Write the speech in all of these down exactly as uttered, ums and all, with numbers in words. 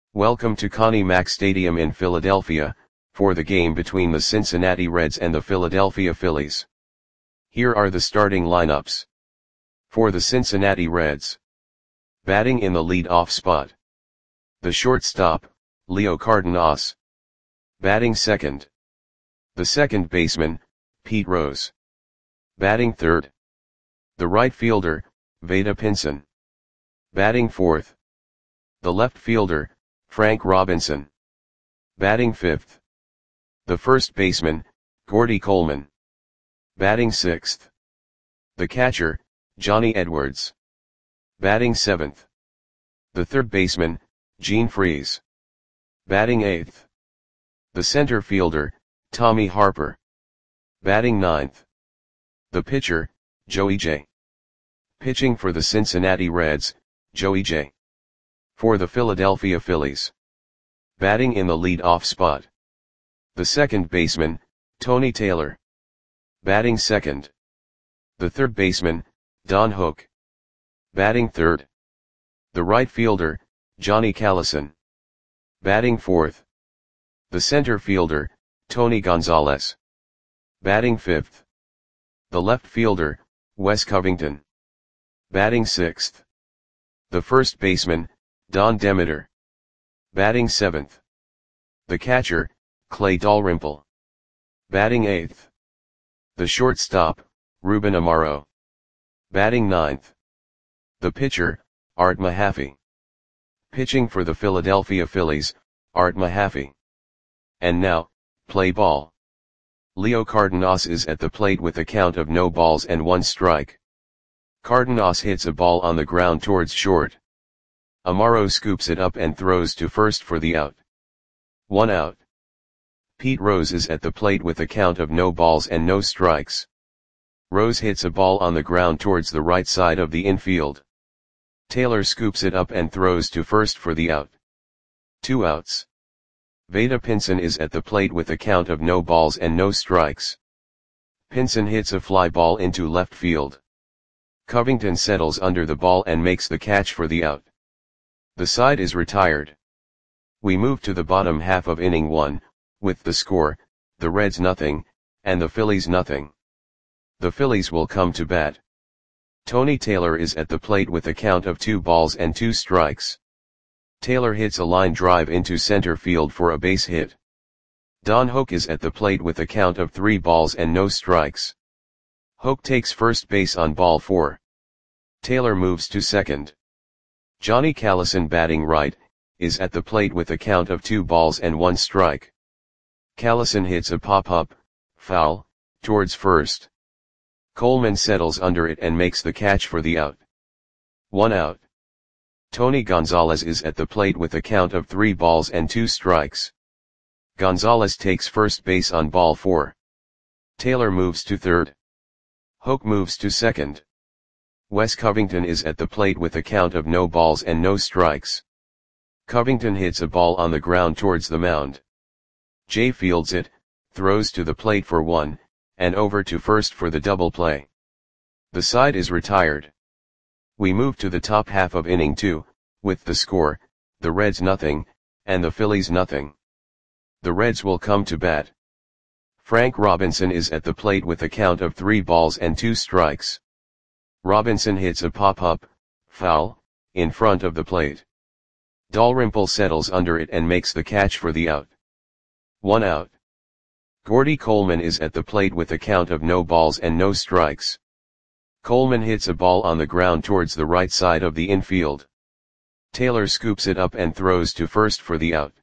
Welcome to Connie Mack Stadium in Philadelphia, for the game between the Cincinnati Reds and the Philadelphia Phillies. Here are the starting lineups. For the Cincinnati Reds. Batting in the lead-off spot. The shortstop, Leo Cardenas. Batting second. The second baseman, Pete Rose. Batting third. The right fielder, Vada Pinson. Batting fourth. The left fielder, Frank Robinson. Batting fifth. The first baseman, Gordy Coleman. Batting sixth. The catcher, Johnny Edwards. Batting seventh. The third baseman, Gene Freese. Batting eighth. The center fielder, Tommy Harper. Batting ninth. The pitcher, Joey J. Pitching for the Cincinnati Reds, Joey J. For the Philadelphia Phillies. Batting in the lead-off spot. The second baseman, Tony Taylor. Batting second. The third baseman, Don Hook. Batting third. The right fielder, Johnny Callison. Batting fourth. The center fielder, Tony Gonzalez. Batting fifth. The left fielder, Wes Covington. Batting sixth. The first baseman, Don Demeter. Batting seventh. The catcher, Clay Dalrymple. Batting eighth. The shortstop, Ruben Amaro. Batting ninth. The pitcher, Art Mahaffey. Pitching for the Philadelphia Phillies, Art Mahaffey. And now, play ball. Leo Cardenas is at the plate with a count of no balls and one strike. Cardenas hits a ball on the ground towards short. Amaro scoops it up and throws to first for the out. One out. Pete Rose is at the plate with a count of no balls and no strikes. Rose hits a ball on the ground towards the right side of the infield. Taylor scoops it up and throws to first for the out. Two outs. Vada Pinson is at the plate with a count of no balls and no strikes. Pinson hits a fly ball into left field. Covington settles under the ball and makes the catch for the out. The side is retired. We move to the bottom half of inning one, with the score, the Reds nothing, and the Phillies nothing. The Phillies will come to bat. Tony Taylor is at the plate with a count of two balls and two strikes. Taylor hits a line drive into center field for a base hit. Don Hook is at the plate with a count of three balls and no strikes. Hook takes first base on ball four. Taylor moves to second. Johnny Callison, batting right, is at the plate with a count of two balls and one strike. Callison hits a pop-up, foul, towards first. Coleman settles under it and makes the catch for the out. One out. Tony Gonzalez is at the plate with a count of three balls and two strikes. Gonzalez takes first base on ball four. Taylor moves to third. Hook moves to second. Wes Covington is at the plate with a count of no balls and no strikes. Covington hits a ball on the ground towards the mound. Jay fields it, throws to the plate for one, and over to first for the double play. The side is retired. We move to the top half of inning two, with the score, the Reds nothing, and the Phillies nothing. The Reds will come to bat. Frank Robinson is at the plate with a count of three balls and two strikes. Robinson hits a pop-up, foul, in front of the plate. Dalrymple settles under it and makes the catch for the out. One out. Gordy Coleman is at the plate with a count of no balls and no strikes. Coleman hits a ball on the ground towards the right side of the infield. Taylor scoops it up and throws to first for the out.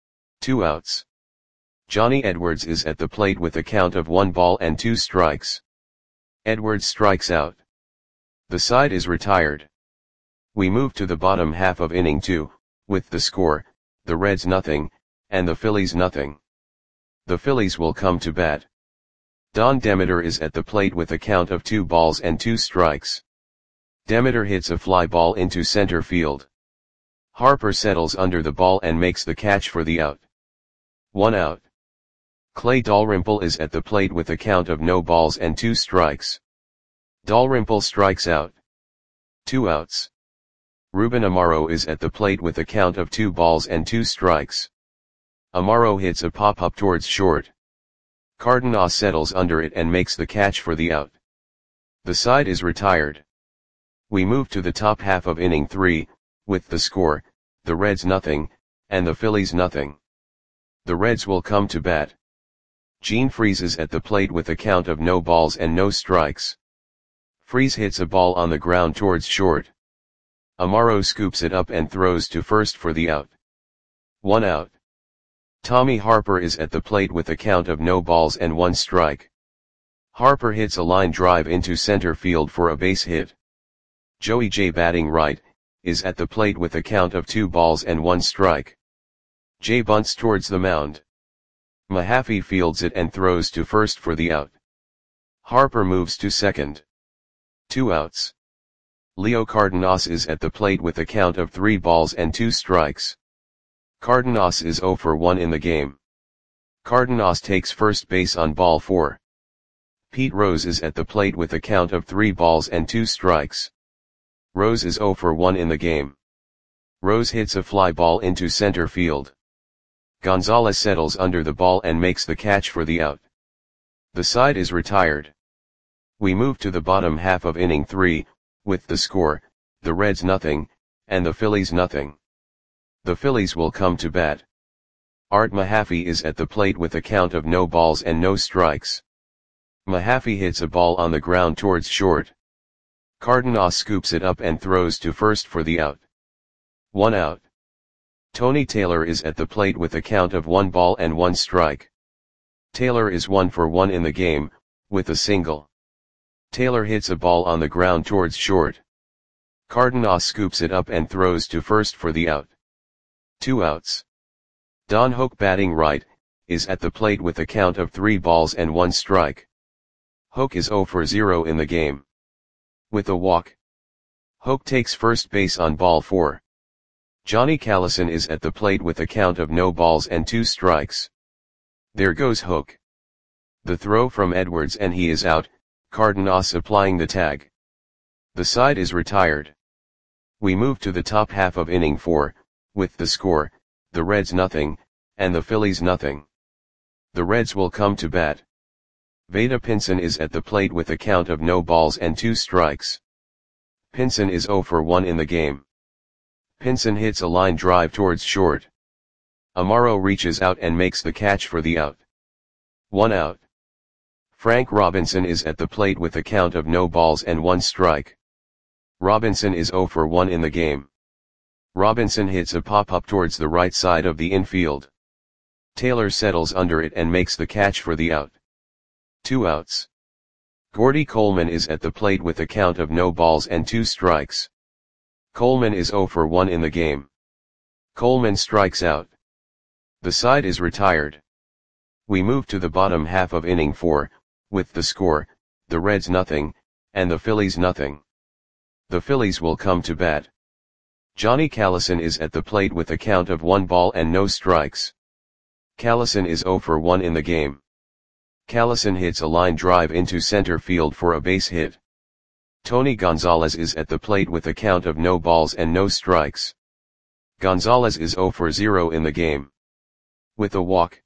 Two outs. Johnny Edwards is at the plate with a count of one ball and two strikes. Edwards strikes out. The side is retired. We move to the bottom half of inning two, with the score, the Reds nothing, and the Phillies nothing. The Phillies will come to bat. Don Demeter is at the plate with a count of two balls and two strikes. Demeter hits a fly ball into center field. Harper settles under the ball and makes the catch for the out. One out. Clay Dalrymple is at the plate with a count of no balls and two strikes. Dalrymple strikes out. Two outs. Ruben Amaro is at the plate with a count of two balls and two strikes. Amaro hits a pop-up towards short. Cardenas settles under it and makes the catch for the out. The side is retired. We move to the top half of inning three, with the score, the Reds nothing, and the Phillies nothing. The Reds will come to bat. Gene freezes at the plate with a count of no balls and no strikes. Freeze hits a ball on the ground towards short. Amaro scoops it up and throws to first for the out. One out. Tommy Harper is at the plate with a count of no balls and one strike. Harper hits a line drive into center field for a base hit. Joey J batting right, is at the plate with a count of two balls and one strike. Jay bunts towards the mound. Mahaffey fields it and throws to first for the out. Harper moves to second. Two outs. Leo Cardenas is at the plate with a count of three balls and two strikes. Cardenas is oh for one in the game. Cardenas takes first base on ball four. Pete Rose is at the plate with a count of three balls and two strikes. Rose is oh for one in the game. Rose hits a fly ball into center field. Gonzalez settles under the ball and makes the catch for the out. The side is retired. We move to the bottom half of inning three, with the score, the Reds nothing, and the Phillies nothing. The Phillies will come to bat. Art Mahaffey is at the plate with a count of no balls and no strikes. Mahaffey hits a ball on the ground towards short. Cardenas scoops it up and throws to first for the out. One out. Tony Taylor is at the plate with a count of one ball and one strike. Taylor is one for one in the game, with a single. Taylor hits a ball on the ground towards short. Cardenas scoops it up and throws to first for the out. Two outs. Don Hoak batting right, is at the plate with a count of three balls and one strike. Hoak is oh for zero in the game. With a walk. Hoak takes first base on ball four. Johnny Callison is at the plate with a count of no balls and two strikes. There goes Hoak. The throw from Edwards and he is out, Cardenas applying the tag. The side is retired. We move to the top half of inning four, with the score, the Reds nothing, and the Phillies nothing. The Reds will come to bat. Vada Pinson is at the plate with a count of no balls and two strikes. Pinson is oh for one in the game. Pinson hits a line drive towards short. Amaro reaches out and makes the catch for the out. One out. Frank Robinson is at the plate with a count of no balls and one strike. Robinson is oh for one in the game. Robinson hits a pop-up towards the right side of the infield. Taylor settles under it and makes the catch for the out. Two outs. Gordy Coleman is at the plate with a count of no balls and two strikes. Coleman is oh for one in the game. Coleman strikes out. The side is retired. We move to the bottom half of inning four, with the score, the Reds nothing, and the Phillies nothing. The Phillies will come to bat. Johnny Callison is at the plate with a count of one ball and no strikes. Callison is oh for one in the game. Callison hits a line drive into center field for a base hit. Tony Gonzalez is at the plate with a count of no balls and no strikes. Gonzalez is oh for zero in the game. With a walk.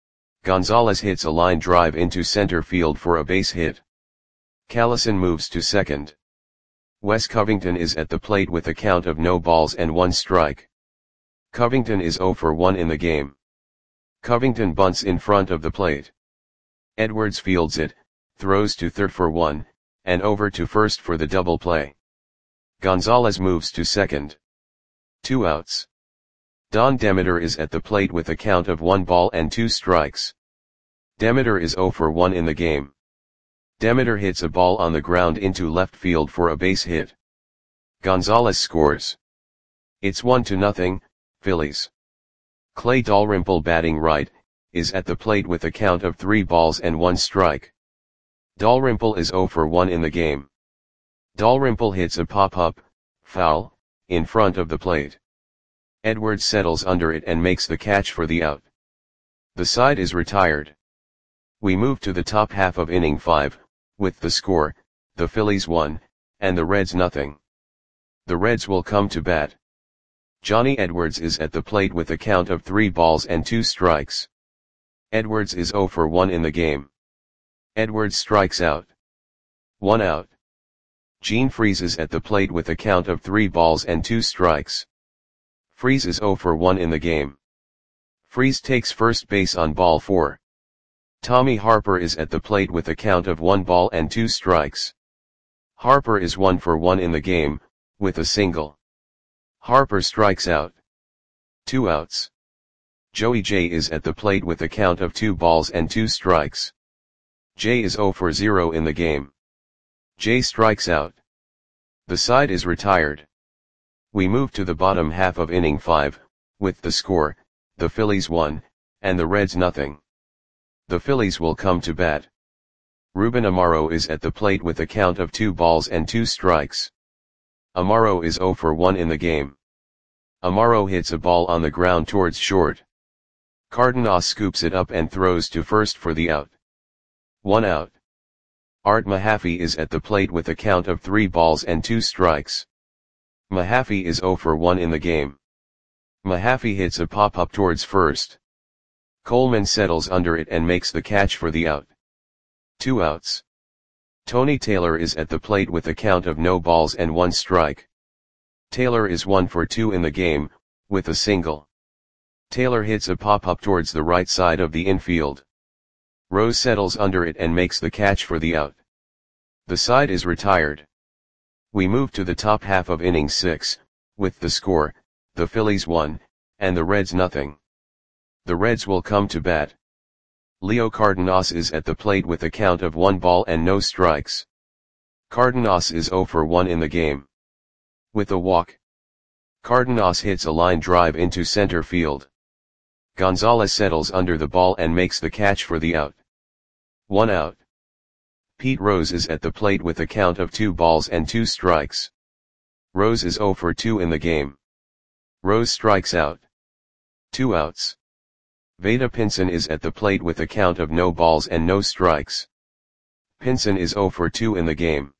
Gonzalez hits a line drive into center field for a base hit. Callison moves to second. Wes Covington is at the plate with a count of no balls and one strike. Covington is oh for one in the game. Covington bunts in front of the plate. Edwards fields it, throws to third for one, and over to first for the double play. Gonzalez moves to second. Two outs. Don Demeter is at the plate with a count of one ball and two strikes. Demeter is oh for one in the game. Demeter hits a ball on the ground into left field for a base hit. Gonzalez scores. It's one to nothing, Phillies. Clay Dalrymple batting right, is at the plate with a count of three balls and one strike. Dalrymple is oh for one in the game. Dalrymple hits a pop-up, foul, in front of the plate. Edwards settles under it and makes the catch for the out. The side is retired. We move to the top half of inning five, with the score, the Phillies one, and the Reds nothing. The Reds will come to bat. Johnny Edwards is at the plate with a count of three balls and two strikes. Edwards is oh for one in the game. Edwards strikes out. One out. Gene Freese is at the plate with a count of three balls and two strikes. Freese is oh for one in the game. Freese takes first base on ball four. Tommy Harper is at the plate with a count of one ball and two strikes. Harper is one for one in the game, with a single. Harper strikes out. Two outs. Joey Jay is at the plate with a count of two balls and two strikes. Jay is oh for zero in the game. Jay strikes out. The side is retired. We move to the bottom half of inning five, with the score, the Phillies one, and the Reds nothing. The Phillies will come to bat. Ruben Amaro is at the plate with a count of two balls and two strikes. Amaro is oh for one in the game. Amaro hits a ball on the ground towards short. Cardenas scoops it up and throws to first for the out. One out. Art Mahaffey is at the plate with a count of three balls and two strikes. Mahaffey is oh for one in the game. Mahaffey hits a pop-up towards first. Coleman settles under it and makes the catch for the out. Two outs. Tony Taylor is at the plate with a count of no balls and one strike. Taylor is one for two in the game, with a single. Taylor hits a pop-up towards the right side of the infield. Rose settles under it and makes the catch for the out. The side is retired. We move to the top half of inning six, with the score, the Phillies one, and the Reds nothing. The Reds will come to bat. Leo Cardenas is at the plate with a count of one ball and no strikes. Cardenas is oh for one in the game. With a walk. Cardenas hits a line drive into center field. Gonzalez settles under the ball and makes the catch for the out. One out. Pete Rose is at the plate with a count of two balls and two strikes. Rose is oh for two in the game. Rose strikes out. Two outs. Vada Pinson is at the plate with a count of no balls and no strikes. Pinson is oh for two in the game.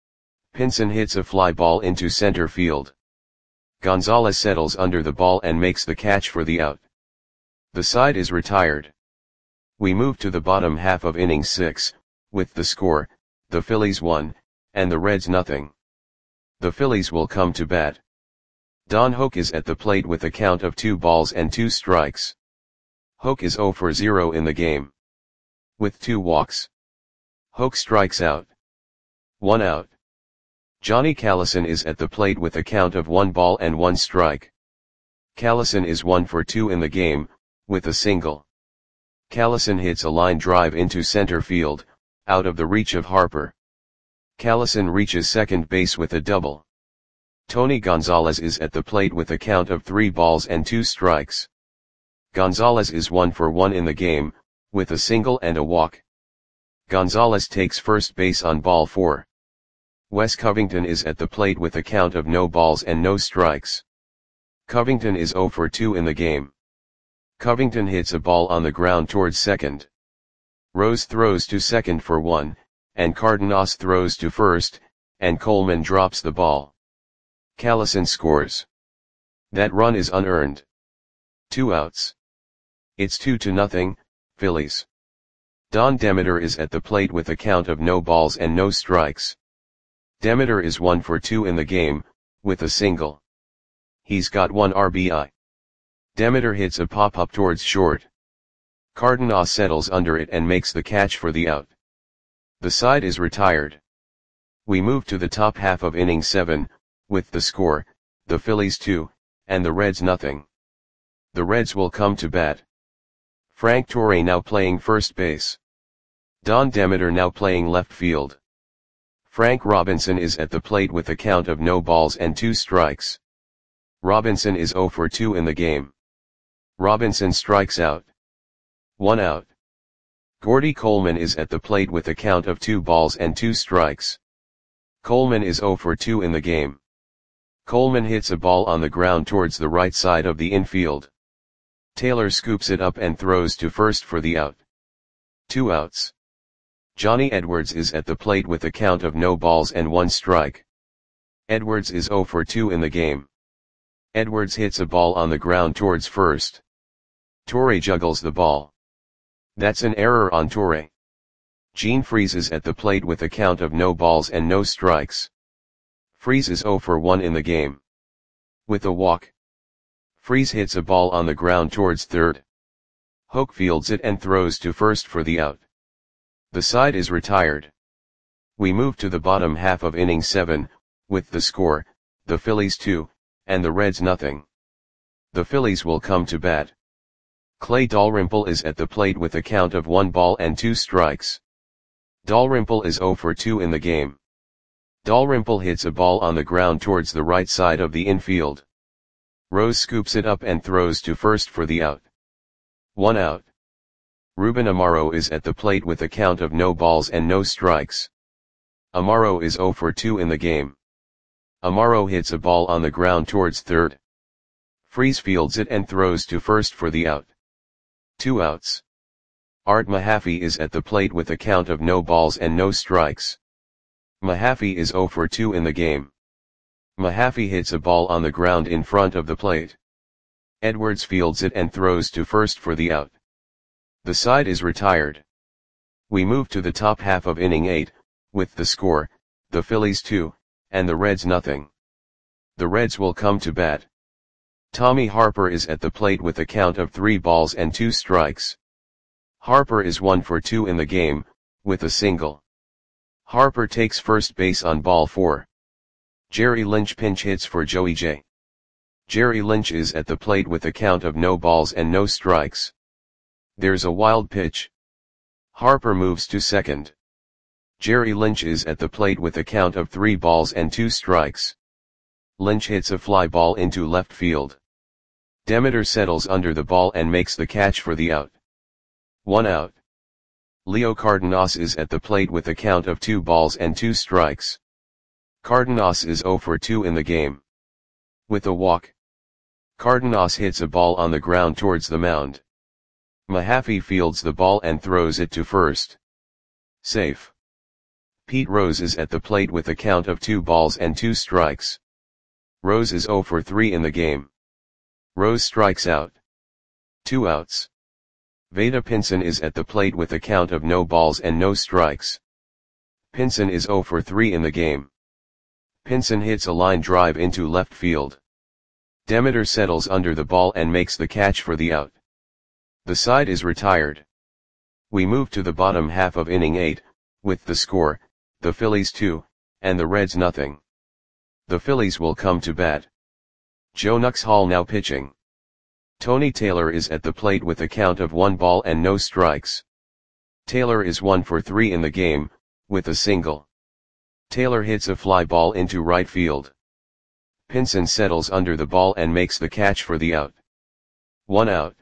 Pinson hits a fly ball into center field. Gonzalez settles under the ball and makes the catch for the out. The side is retired. We move to the bottom half of inning six, with the score, the Phillies one, and the Reds nothing. The Phillies will come to bat. Don Hoak is at the plate with a count of two balls and two strikes. Hoak is oh for zero in the game. With two walks. Hoak strikes out. One out. Johnny Callison is at the plate with a count of one ball and one strike. Callison is one for two in the game, with a single. Callison hits a line drive into center field, out of the reach of Harper. Callison reaches second base with a double. Tony Gonzalez is at the plate with a count of three balls and two strikes. Gonzalez is one for one in the game, with a single and a walk. Gonzalez takes first base on ball four. Wes Covington is at the plate with a count of no balls and no strikes. Covington is oh for two in the game. Covington hits a ball on the ground towards second. Rose throws to second for one, and Cardenas throws to first, and Coleman drops the ball. Callison scores. That run is unearned. Two outs. It's two to nothing, Phillies. Don Demeter is at the plate with a count of no balls and no strikes. Demeter is one for two in the game, with a single. He's got one R B I. Demeter hits a pop-up towards short. Cardenas settles under it and makes the catch for the out. The side is retired. We move to the top half of inning seven, with the score, the Phillies two, and the Reds nothing. The Reds will come to bat. Frank Torre now playing first base. Don Demeter now playing left field. Frank Robinson is at the plate with a count of no balls and two strikes. Robinson is oh for two in the game. Robinson strikes out. One out. Gordy Coleman is at the plate with a count of two balls and two strikes. Coleman is oh for two in the game. Coleman hits a ball on the ground towards the right side of the infield. Taylor scoops it up and throws to first for the out. Two outs. Johnny Edwards is at the plate with a count of no balls and one strike. Edwards is zero for two in the game. Edwards hits a ball on the ground towards first. Torre juggles the ball. That's an error on Torre. Gene freezes at the plate with a count of no balls and no strikes. Freeze is zero for one in the game. With a walk. Freeze hits a ball on the ground towards third. Hoke fields it and throws to first for the out. The side is retired. We move to the bottom half of inning seven, with the score, the Phillies two, and the Reds nothing. The Phillies will come to bat. Clay Dalrymple is at the plate with a count of one ball and two strikes. Dalrymple is zero for two in the game. Dalrymple hits a ball on the ground towards the right side of the infield. Rose scoops it up and throws to first for the out. One out. Ruben Amaro is at the plate with a count of no balls and no strikes. Amaro is zero for two in the game. Amaro hits a ball on the ground towards third. Freeze fields it and throws to first for the out. Two outs. Art Mahaffey is at the plate with a count of no balls and no strikes. Mahaffey is zero for two in the game. Mahaffey hits a ball on the ground in front of the plate. Edwards fields it and throws to first for the out. The side is retired. We move to the top half of inning eight, with the score, the Phillies two, and the Reds nothing. The Reds will come to bat. Tommy Harper is at the plate with a count of three balls and two strikes. Harper is one for two in the game, with a single. Harper takes first base on ball four. Jerry Lynch pinch hits for Joey J. Jerry Lynch is at the plate with a count of no balls and no strikes. There's a wild pitch. Harper moves to second. Jerry Lynch is at the plate with a count of three balls and two strikes. Lynch hits a fly ball into left field. Demeter settles under the ball and makes the catch for the out. One out. Leo Cardenas is at the plate with a count of two balls and two strikes. Cardenas is zero for two in the game. With a walk. Cardenas hits a ball on the ground towards the mound. Mahaffey fields the ball and throws it to first. Safe. Pete Rose is at the plate with a count of two balls and two strikes. Rose is zero for three in the game. Rose strikes out. Two outs. Vada Pinson is at the plate with a count of no balls and no strikes. Pinson is zero for three in the game. Pinson hits a line drive into left field. Demeter settles under the ball and makes the catch for the out. The side is retired. We move to the bottom half of inning eight, with the score, the Phillies two, and the Reds nothing. The Phillies will come to bat. Joe Nuxhall now pitching. Tony Taylor is at the plate with a count of one ball and no strikes. Taylor is one for three in the game, with a single. Taylor hits a fly ball into right field. Pinson settles under the ball and makes the catch for the out. One out.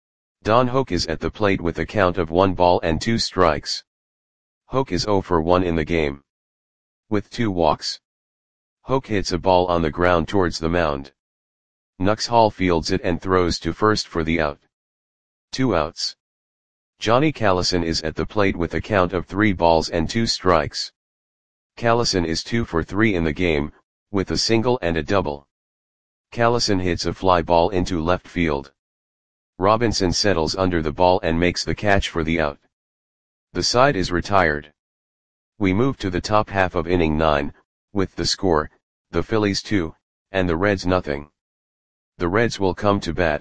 Don Hoke is at the plate with a count of one ball and two strikes. Hoke is zero for one in the game. With two walks. Hoke hits a ball on the ground towards the mound. Nuxhall fields it and throws to first for the out. Two outs. Johnny Callison is at the plate with a count of three balls and two strikes. Callison is two for three in the game, with a single and a double. Callison hits a fly ball into left field. Robinson settles under the ball and makes the catch for the out. The side is retired. We move to the top half of inning nine, with the score, the Phillies two, and the Reds nothing. The Reds will come to bat.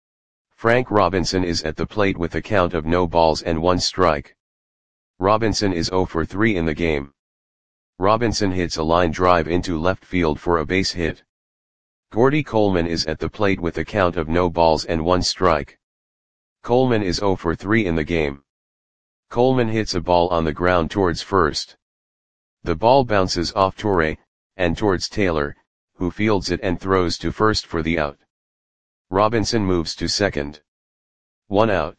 Frank Robinson is at the plate with a count of no balls and one strike. Robinson is zero for three in the game. Robinson hits a line drive into left field for a base hit. Gordy Coleman is at the plate with a count of no balls and one strike. Coleman is zero for three in the game. Coleman hits a ball on the ground towards first. The ball bounces off Torre, and towards Taylor, who fields it and throws to first for the out. Robinson moves to second. One out.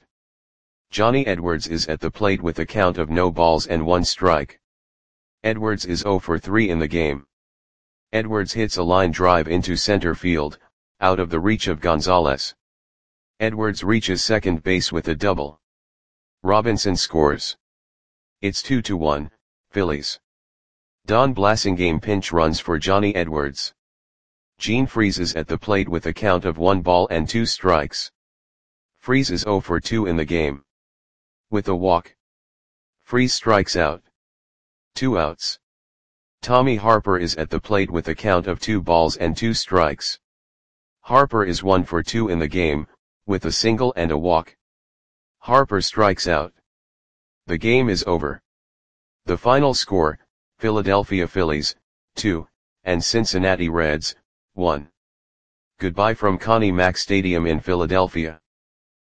Johnny Edwards is at the plate with a count of no balls and one strike. Edwards is zero for three in the game. Edwards hits a line drive into center field, out of the reach of Gonzalez. Edwards reaches second base with a double. Robinson scores. It's two to one, Phillies. Don Blasingame pinch runs for Johnny Edwards. Gene freezes at the plate with a count of one ball and two strikes. Freeze is zero for two in the game. With a walk, Freeze strikes out. Two outs. Tommy Harper is at the plate with a count of two balls and two strikes. Harper is one for two in the game, with a single and a walk. Harper strikes out. The game is over. The final score, Philadelphia Phillies, two, and Cincinnati Reds, one. Goodbye from Connie Mack Stadium in Philadelphia.